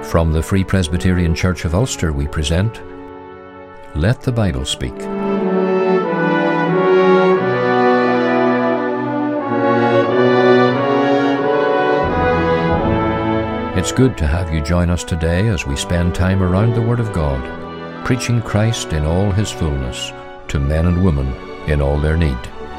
From the Free Presbyterian Church of Ulster we present Let the Bible Speak. It's good to have you join us today as we spend time around the Word of God, preaching Christ in all His fullness to men and women in all their need.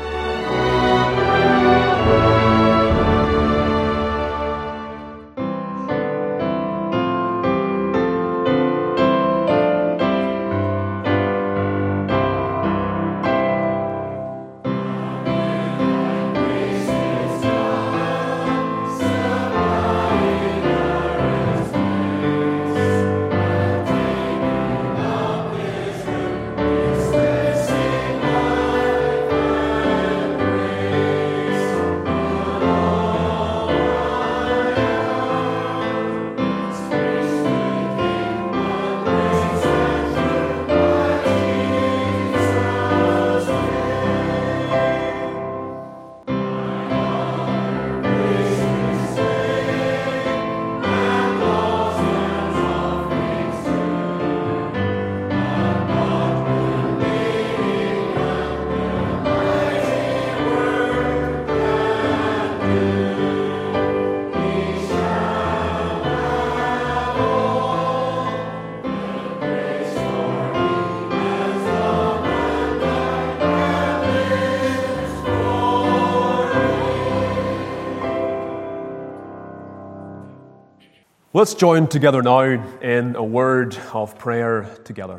Let's join together now in a word of prayer together.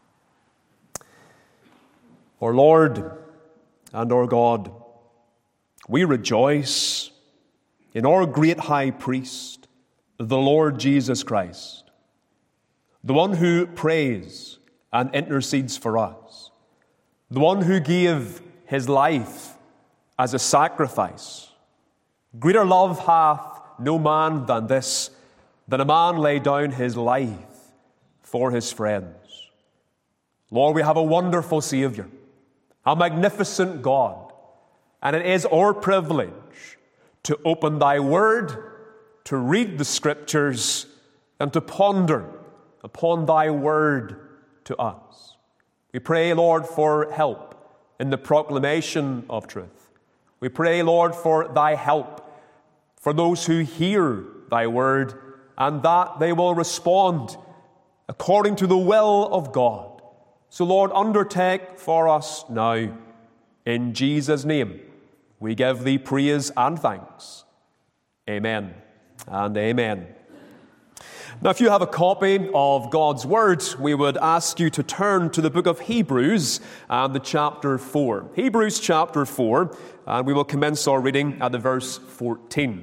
Our Lord and our God, we rejoice in our great high priest, the Lord Jesus Christ, the one who prays and intercedes for us, the one who gave his life as a sacrifice. Greater love hath no man than this, that a man lay down his life for his friends. Lord, we have a wonderful Savior, a magnificent God, and it is our privilege to open thy word, to read the scriptures, and to ponder upon thy word to us. We pray, Lord, for help in the proclamation of truth. We pray, Lord, for thy help for those who hear thy word, and that they will respond according to the will of God. So, Lord, undertake for us now. In Jesus' name, we give thee praise and thanks. Amen and amen. Now, if you have a copy of God's Word, we would ask you to turn to the book of Hebrews and the chapter 4. Hebrews chapter 4, and we will commence our reading at the verse 14.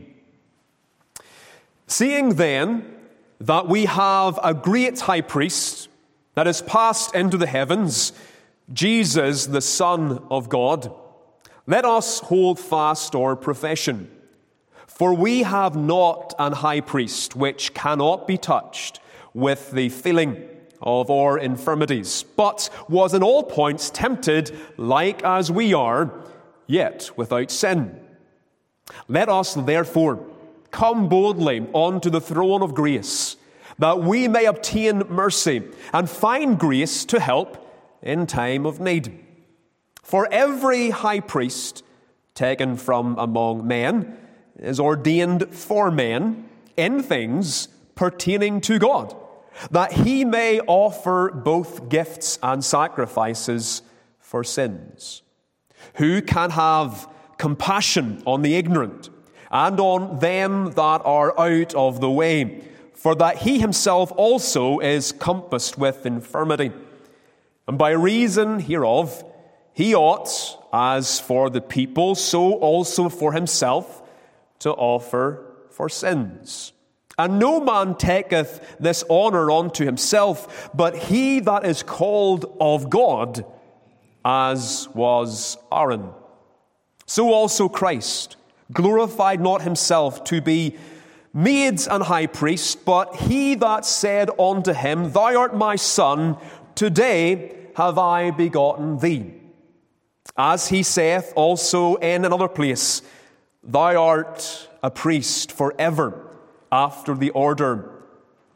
Seeing then that we have a great high priest that is passed into the heavens, Jesus, the Son of God, let us hold fast our profession. For we have not an high priest which cannot be touched with the feeling of our infirmities, but was in all points tempted like as we are, yet without sin. Let us therefore come boldly unto the throne of grace, that we may obtain mercy and find grace to help in time of need. For every high priest taken from among men is ordained for men in things pertaining to God, that he may offer both gifts and sacrifices for sins. Who can have compassion on the ignorant, and on them that are out of the way, for that he himself also is compassed with infirmity. And by reason hereof he ought, as for the people, so also for himself, to offer for sins. And no man taketh this honour unto himself, but he that is called of God, as was Aaron. So also Christ glorified not himself to be made an high priest, but he that said unto him, Thou art my son, today have I begotten thee. As he saith also in another place, Thou art a priest forever, after the order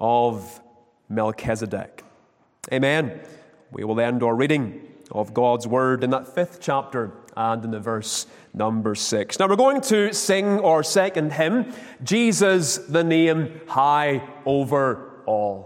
of Melchizedek. Amen. We will end our reading of God's Word in that 5th chapter and in the verse number 6. Now we're going to sing our second hymn, Jesus the Name High Over All.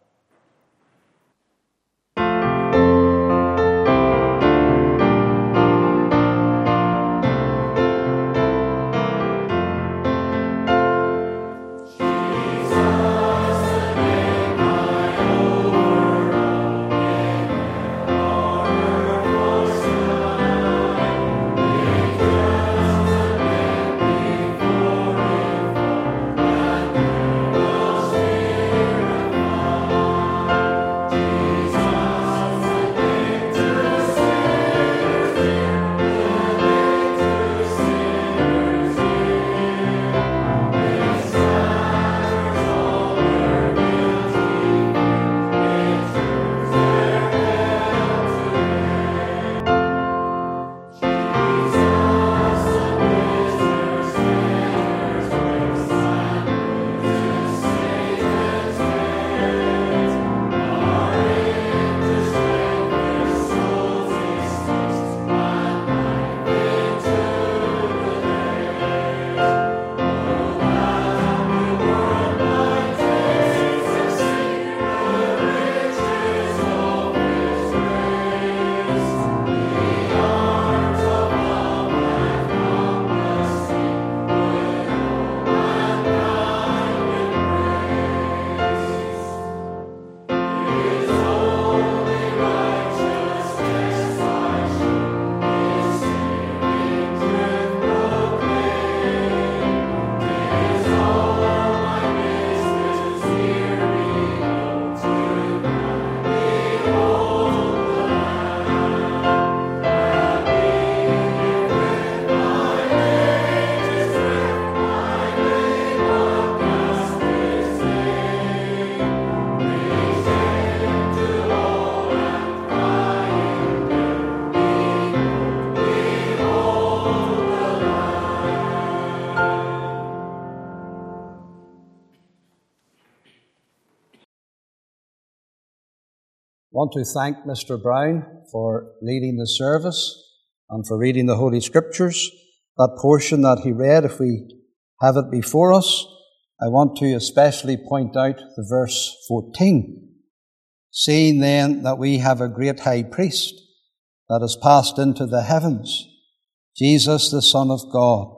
I want to thank Mr. Brown for leading the service and for reading the Holy Scriptures. That portion that he read, if we have it before us, I want to especially point out the verse 14. Seeing then that we have a great high priest that has passed into the heavens, Jesus the Son of God,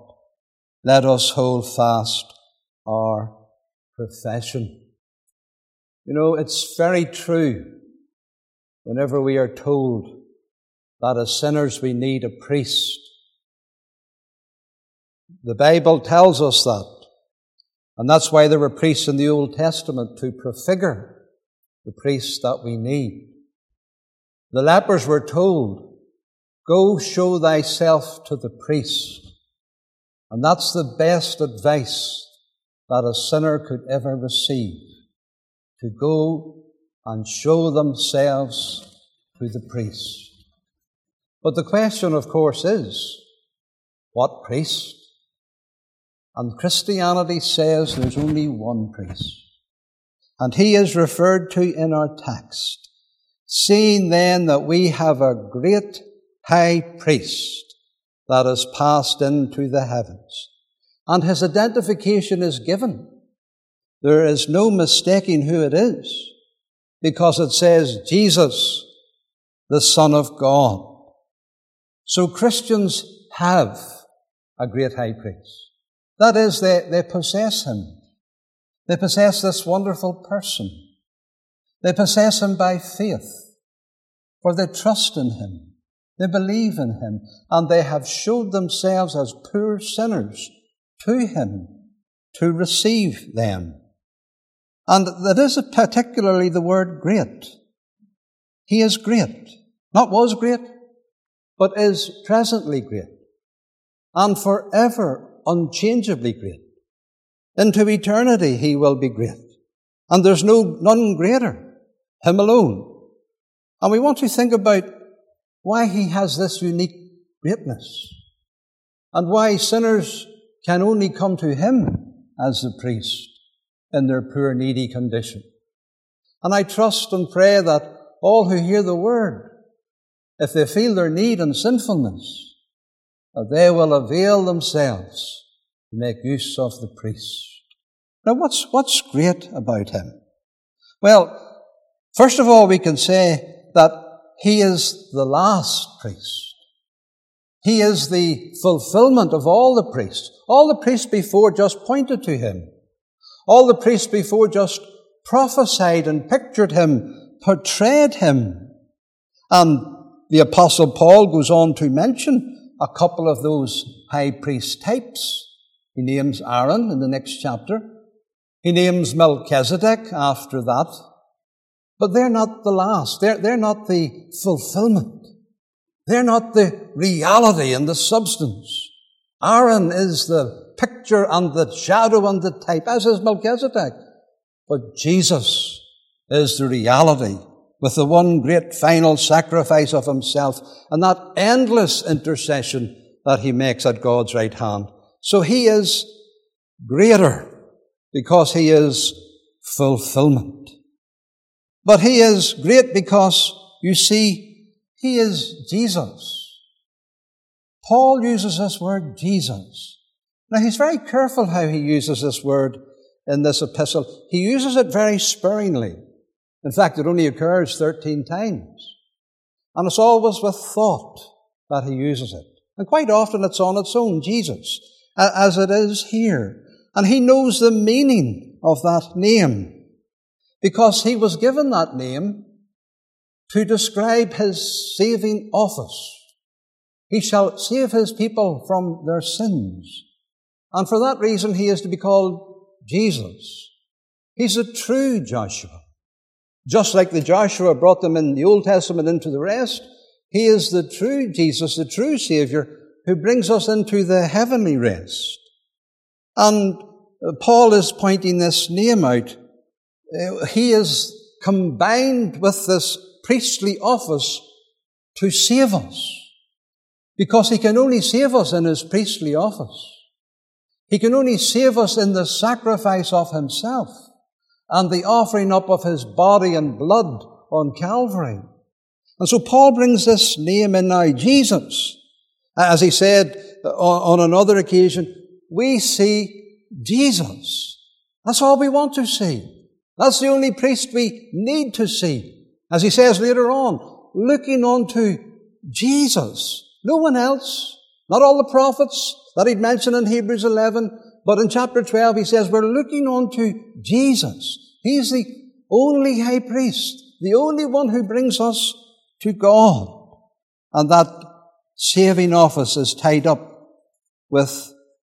let us hold fast our profession. You know, it's very true whenever we are told that as sinners we need a priest. The Bible tells us that. And that's why there were priests in the Old Testament to prefigure the priests that we need. The lepers were told, go show thyself to the priest. And that's the best advice that a sinner could ever receive, to go and show themselves to the priest. But the question, of course, is, what priest? And Christianity says there's only one priest. And he is referred to in our text. Seeing then that we have a great high priest that has passed into the heavens. And his identification is given. There is no mistaking who it is, because it says Jesus, the Son of God. So Christians have a great high priest. That is, they possess him. They possess this wonderful person. They possess him by faith, for they trust in him. They believe in him, and they have showed themselves as poor sinners to him to receive them. And that is particularly the word great. He is great. Not was great, but is presently great. And forever unchangeably great. Into eternity he will be great. And there's none greater. Him alone. And we want to think about why he has this unique greatness. And why sinners can only come to him as the priest in their poor, needy condition. And I trust and pray that all who hear the word, if they feel their need and sinfulness, that they will avail themselves to make use of the priest. Now, what's great about him? Well, first of all, we can say that he is the last priest. He is the fulfillment of all the priests. All the priests before just pointed to him. All the priests before just prophesied and pictured him, portrayed him. And the Apostle Paul goes on to mention a couple of those high priest types. He names Aaron in the next chapter. He names Melchizedek after that. But they're not the last. They're not the fulfillment. They're not the reality and the substance. Aaron is the picture and the shadow and the type, as is Melchizedek. But Jesus is the reality, with the one great final sacrifice of himself and that endless intercession that he makes at God's right hand. So he is greater because he is fulfillment. But he is great because, you see, he is Jesus. Paul uses this word, Jesus. Now, he's very careful how he uses this word in this epistle. He uses it very sparingly. In fact, it only occurs 13 times. And it's always with thought that he uses it. And quite often it's on its own, Jesus, as it is here. And he knows the meaning of that name, because he was given that name to describe his saving office. He shall save his people from their sins. And for that reason, he is to be called Jesus. He's a true Joshua. Just like the Joshua brought them in the Old Testament into the rest, he is the true Jesus, the true Savior, who brings us into the heavenly rest. And Paul is pointing this name out. He is combined with this priestly office to save us, because he can only save us in his priestly office. He can only save us in the sacrifice of himself and the offering up of his body and blood on Calvary. And so Paul brings this name in now, Jesus. As he said on another occasion, we see Jesus. That's all we want to see. That's the only priest we need to see. As he says later on, looking on to Jesus. No one else. Not all the prophets that he'd mentioned in Hebrews 11. But in chapter 12 he says we're looking on to Jesus. He's the only high priest. The only one who brings us to God. And that saving office is tied up with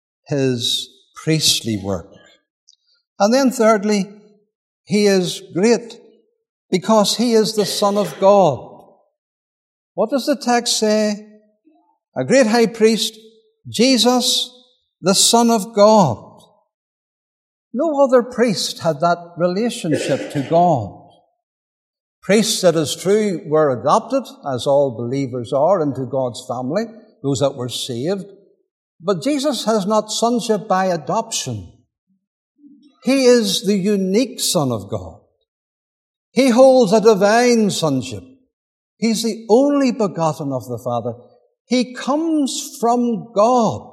his priestly work. And then thirdly, he is great because he is the Son of God. What does the text say? A great high priest, Jesus, the Son of God. No other priest had that relationship to God. Priests, it is true, were adopted, as all believers are, into God's family, those that were saved. But Jesus has not sonship by adoption. He is the unique Son of God. He holds a divine sonship. He's the only begotten of the Father. He comes from God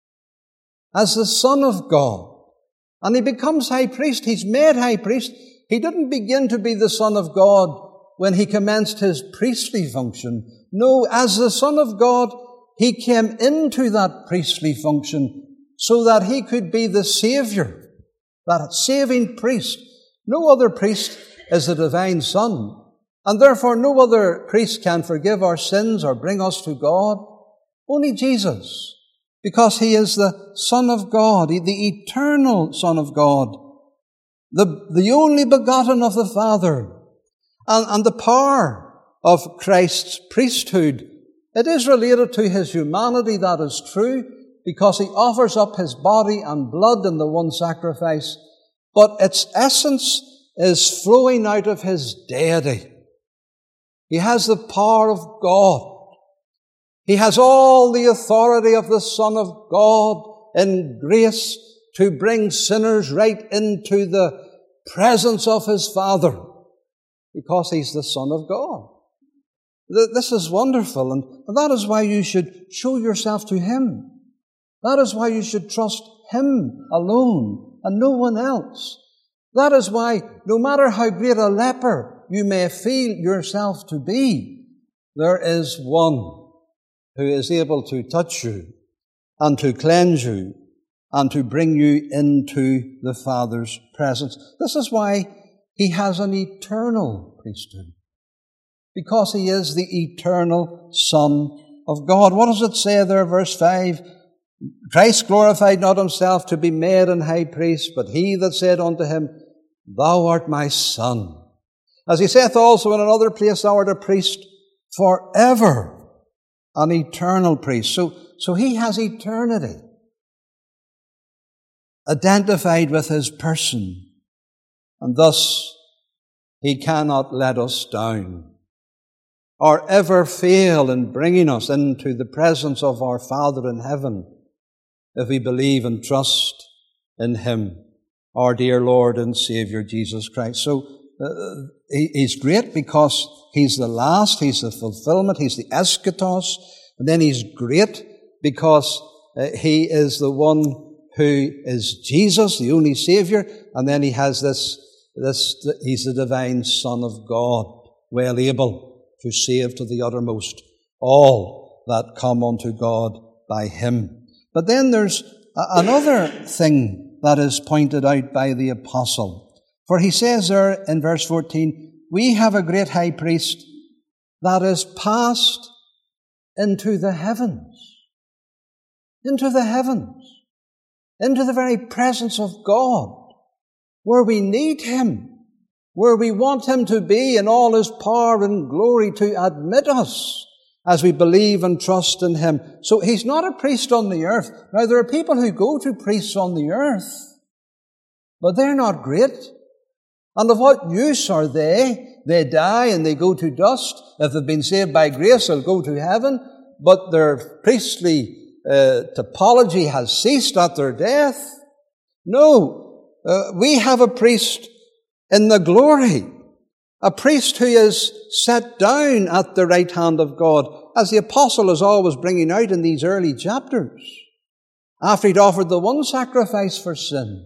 as the Son of God. And he becomes high priest. He's made high priest. He didn't begin to be the Son of God when he commenced his priestly function. No, as the Son of God, he came into that priestly function so that he could be the Savior, that saving priest. No other priest is the divine Son, and therefore no other priest can forgive our sins or bring us to God. Only Jesus, because he is the Son of God, the eternal Son of God, the only begotten of the Father, and the power of Christ's priesthood. It is related to his humanity, that is true, because he offers up his body and blood in the one sacrifice, but its essence is flowing out of his deity. He has the power of God. He has all the authority of the Son of God in grace to bring sinners right into the presence of His Father, because He's the Son of God. This is wonderful, and that is why you should show yourself to Him. That is why you should trust Him alone and no one else. That is why, no matter how great a leper you may feel yourself to be, there is one who is able to touch you and to cleanse you and to bring you into the Father's presence. This is why He has an eternal priesthood, because He is the eternal Son of God. What does it say there, verse 5? Christ glorified not Himself to be made an high priest, but He that said unto Him, Thou art my Son. As He saith also in another place, Thou art a priest forever, an eternal priest. So He has eternity identified with His person, and thus He cannot let us down or ever fail in bringing us into the presence of our Father in heaven if we believe and trust in Him, our dear Lord and Savior Jesus Christ. So He's great because He's the last, He's the fulfillment, He's the eschatos, and then He's great because He is the one who is Jesus, the only Savior, and then He has He's the divine Son of God, well able to save to the uttermost all that come unto God by Him. But then there's another thing that is pointed out by the apostle. For he says there in verse 14, we have a great high priest that is passed into the heavens. Into the heavens. Into the very presence of God, where we need Him, where we want Him to be in all His power and glory to admit us as we believe and trust in Him. So He's not a priest on the earth. Now, there are people who go to priests on the earth, but they're not great. And of what use are they? They die and they go to dust. If they've been saved by grace, they'll go to heaven, but their priestly typology has ceased at their death. No, we have a priest in the glory, a priest who is set down at the right hand of God, as the apostle is always bringing out in these early chapters. After he'd offered the one sacrifice for sin,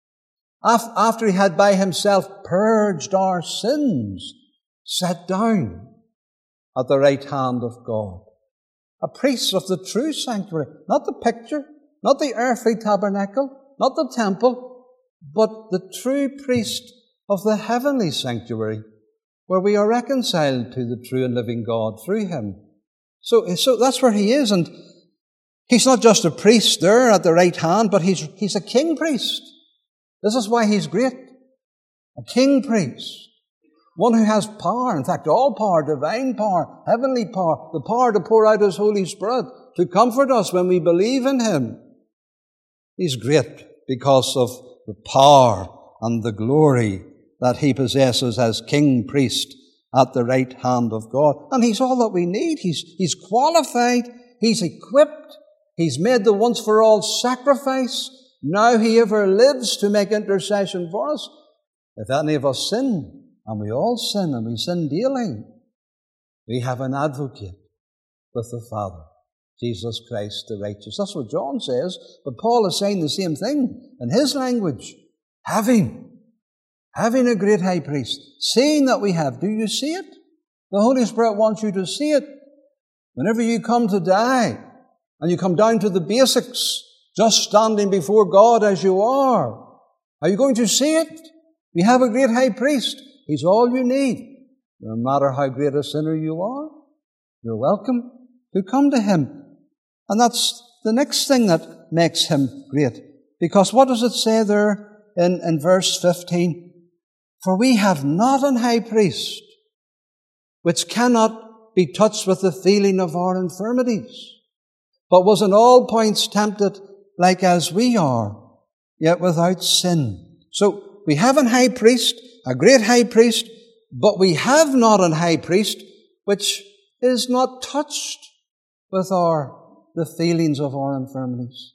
after he had by himself purged our sins, sat down at the right hand of God. A priest of the true sanctuary, not the picture, not the earthly tabernacle, not the temple, but the true priest of the heavenly sanctuary, where we are reconciled to the true and living God through Him. So that's where He is, and He's not just a priest there at the right hand, but He's a king priest. This is why He's great. A king priest. One who has power, in fact, all power, divine power, heavenly power, the power to pour out His Holy Spirit, to comfort us when we believe in Him. He's great because of the power and the glory that He possesses as king priest at the right hand of God. And He's all that we need. He's qualified. He's equipped. He's made the once for all sacrifice. Now He ever lives to make intercession for us. If any of us sin, and we all sin, and we sin daily, we have an advocate with the Father, Jesus Christ the righteous. That's what John says, but Paul is saying the same thing in his language. Having a great high priest, seeing that we have. Do you see it? The Holy Spirit wants you to see it. Whenever you come to die, and you come down to the basics, just standing before God as you are you going to see it? We have a great high priest. He's all you need. No matter how great a sinner you are, you're welcome to come to Him. And that's the next thing that makes Him great. Because what does it say there in verse 15? For we have not an high priest which cannot be touched with the feeling of our infirmities, but was in all points tempted like as we are, yet without sin. So we have an high priest, a great high priest, but we have not an high priest which is not touched with the feelings of our infirmities.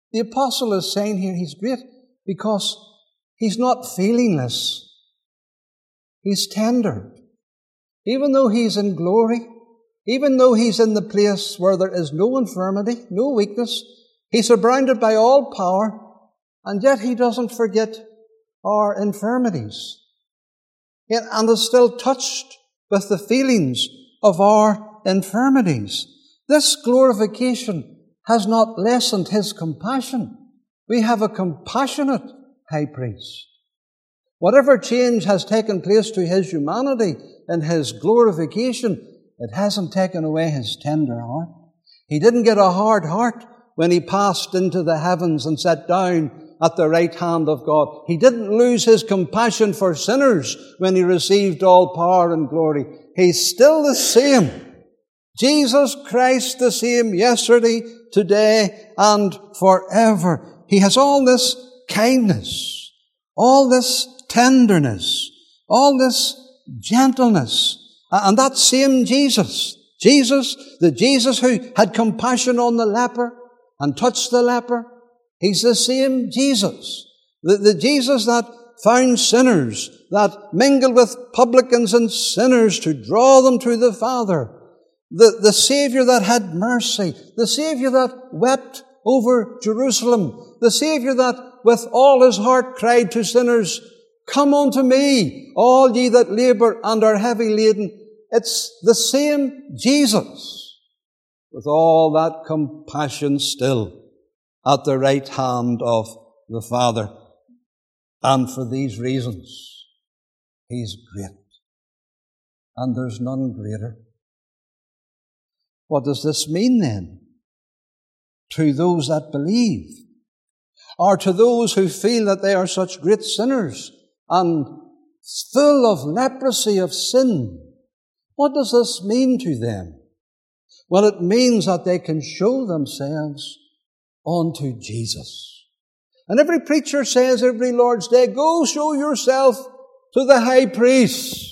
The apostle is saying here he's great because he's not feelingless. He's tender. Even though he's in glory, even though he's in the place where there is no infirmity, no weakness, he's surrounded by all power, and yet he doesn't forget our infirmities. And is still touched with the feelings of our infirmities. This glorification has not lessened his compassion. We have a compassionate high priest. Whatever change has taken place to his humanity in his glorification, it hasn't taken away his tender heart. He didn't get a hard heart when he passed into the heavens and sat down at the right hand of God. He didn't lose his compassion for sinners when he received all power and glory. He's still the same. Jesus Christ the same yesterday, today, and forever. He has all this kindness, all this tenderness, all this gentleness. And that same Jesus, the Jesus who had compassion on the leper and touched the leper, he's the same Jesus. The Jesus that found sinners, that mingled with publicans and sinners to draw them to the Father. The Savior that had mercy. The Savior that wept over Jerusalem. The Savior that with all his heart cried to sinners, "Come unto me, all ye that labour and are heavy laden." It's the same Jesus with all that compassion still at the right hand of the Father. And for these reasons, he's great. And there's none greater. What does this mean then to those that believe? Or to those who feel that they are such great sinners and full of leprosy of sin? What does this mean to them? Well, it means that they can show themselves unto Jesus. And every preacher says every Lord's Day, go show yourself to the high priest.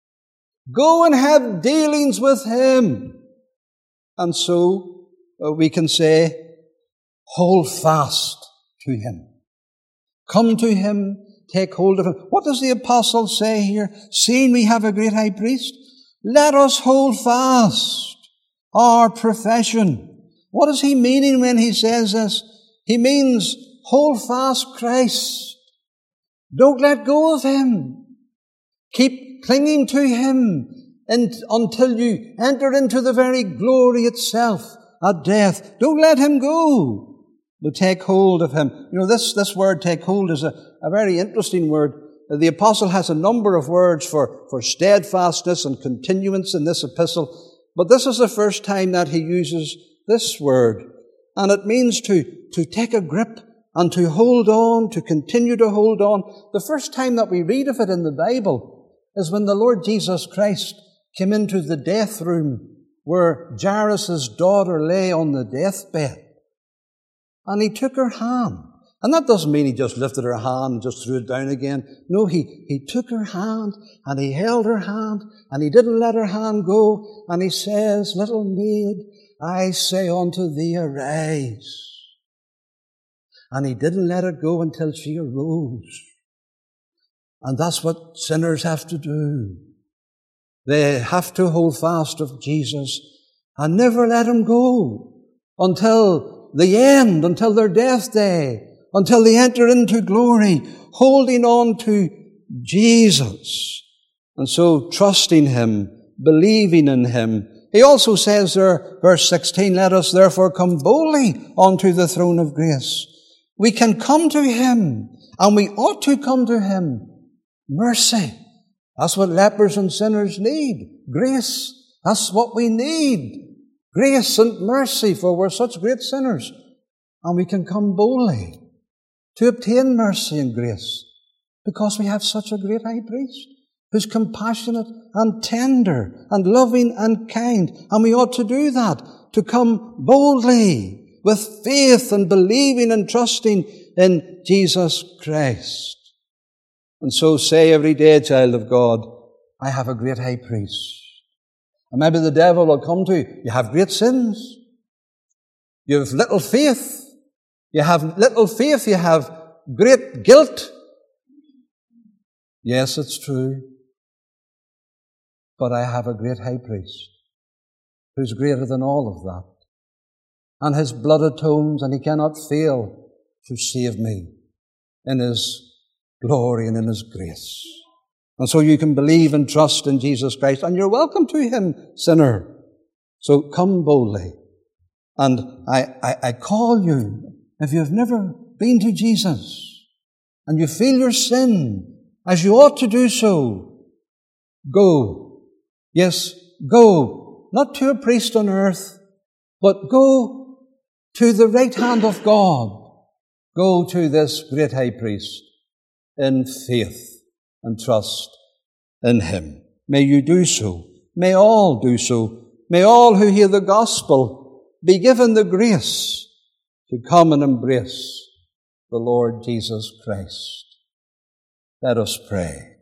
Go and have dealings with him. And so we can say, hold fast to him. Come to him, take hold of him. What does the apostle say here? Seeing we have a great high priest, let us hold fast our profession. What is he meaning when he says this? He means hold fast Christ. Don't let go of him. Keep clinging to him until you enter into the very glory itself at death. Don't let him go, but take hold of him. You know, this word take hold is a very interesting word. The apostle has a number of words for steadfastness and continuance in this epistle, but this is the first time that he uses this word. And it means to take a grip and to hold on, to continue to hold on. The first time that we read of it in the Bible is when the Lord Jesus Christ came into the death room where Jairus' daughter lay on the deathbed. And he took her hand. And that doesn't mean he just lifted her hand and just threw it down again. No, he took her hand and he held her hand and he didn't let her hand go. And he says, little maid, I say unto thee, arise. And he didn't let her go until she arose. And that's what sinners have to do. They have to hold fast of Jesus and never let him go until the end, until their death day, until they enter into glory, holding on to Jesus. And so trusting him, believing in him. He also says there, verse 16, let us therefore come boldly unto the throne of grace. We can come to him, and we ought to come to him. Mercy. That's what lepers and sinners need. Grace. That's what we need. Grace and mercy, for we're such great sinners. And we can come boldly to obtain mercy and grace because we have such a great high priest who's compassionate and tender and loving and kind. And we ought to do that, to come boldly with faith and believing and trusting in Jesus Christ. And so say every day, child of God, I have a great high priest. And maybe the devil will come to you. You have great sins. You have little faith. You have little faith. You have great guilt. Yes, it's true. But I have a great high priest who's greater than all of that. And his blood atones, and he cannot fail to save me in his glory and in his grace. And so you can believe and trust in Jesus Christ, and you're welcome to him, sinner. So come boldly. And I call you, if you've never been to Jesus, and you feel your sin, as you ought to do so, go. Yes, go. Not to a priest on earth, but go to the right hand of God. Go to this great high priest in faith and trust in him. May you do so. May all do so. May all who hear the gospel be given the grace to come and embrace the Lord Jesus Christ. Let us pray.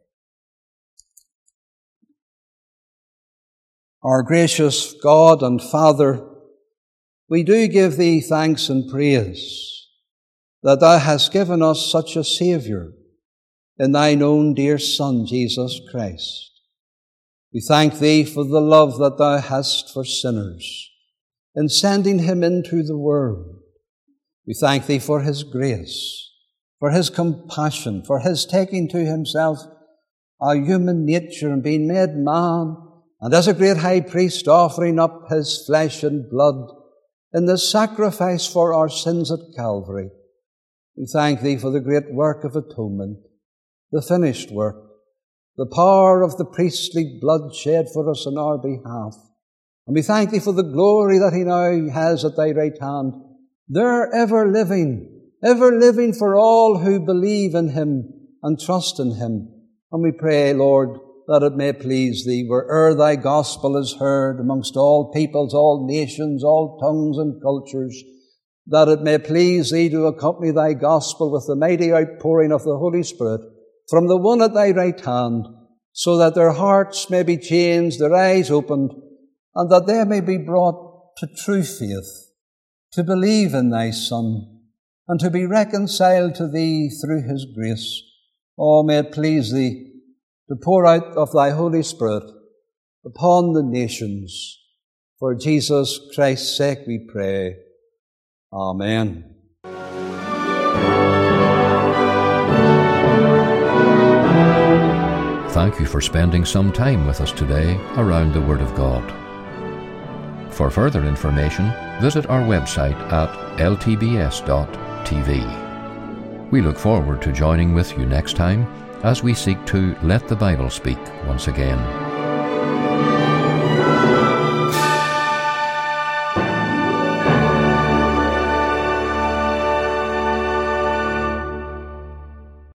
Our gracious God and Father, we do give thee thanks and praise that thou hast given us such a Saviour in thine own dear Son, Jesus Christ. We thank thee for the love that thou hast for sinners in sending him into the world. We thank thee for his grace, for his compassion, for his taking to himself our human nature and being made man, and as a great high priest offering up his flesh and blood in the sacrifice for our sins at Calvary. We thank thee for the great work of atonement, the finished work, the power of the priestly blood shed for us on our behalf. And we thank thee for the glory that he now has at thy right hand, there ever living for all who believe in him and trust in him. And we pray, Lord, that it may please thee, where'er thy gospel is heard amongst all peoples, all nations, all tongues and cultures, that it may please thee to accompany thy gospel with the mighty outpouring of the Holy Spirit from the one at thy right hand, so that their hearts may be changed, their eyes opened, and that they may be brought to true faith, to believe in thy Son, and to be reconciled to thee through his grace. Oh, may it please thee to pour out of thy Holy Spirit upon the nations. For Jesus Christ's sake we pray. Amen. Thank you for spending some time with us today around the Word of God. For further information, visit our website at ltbs.tv. We look forward to joining with you next time as we seek to let the Bible speak once again.